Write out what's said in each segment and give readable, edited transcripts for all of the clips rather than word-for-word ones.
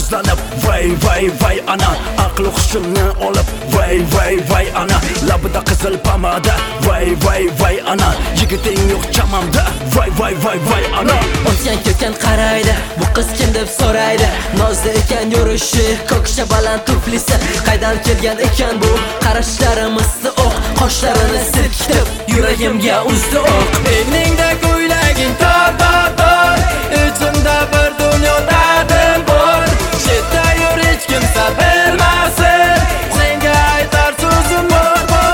yuzlanib vay ana aql hushimni olib vay ana labida qizil pomada vay ana yigiting yo'q chamamda vay ana O'tgan ketgan qaraydi, bu qiz kim deb so'raydi. Nozda ekan yurishi, ko'ksha baland tuflisi. Qaydan kelgan ekan bu qarashlari misli o'q, qoshlarini silkitib yuragimga uzdi o'q. Eningda ko'ylaging tor, ichimda bir dunyo dardim bor. Chetda yur hech kimsa bilmasin, senga aytar so'zim bor.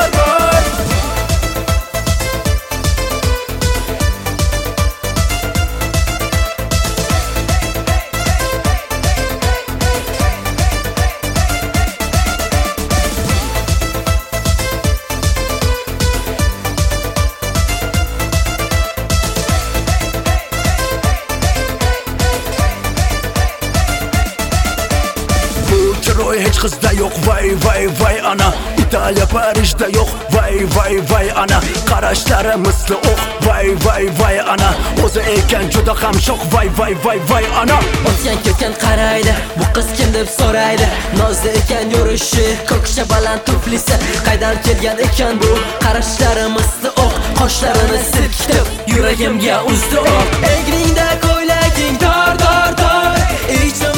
Chiroy hech qizda yo'q vay ana Italiya Parijda yo'q vay ana qarashlari misli o'q vay ana o'zi ekan juda ham shoq vay ana O'tgan ketgan qaraydi, bu qiz kim deb so'raydi. Nozda ekan yurishi, ko'ksha baland tuflisi. Qaydan kelgan ekan bu qarashlari misli o'q, qoshlarini silkitib yuragimga uzdi o'q. Eningda ko'ylaging tor, ichim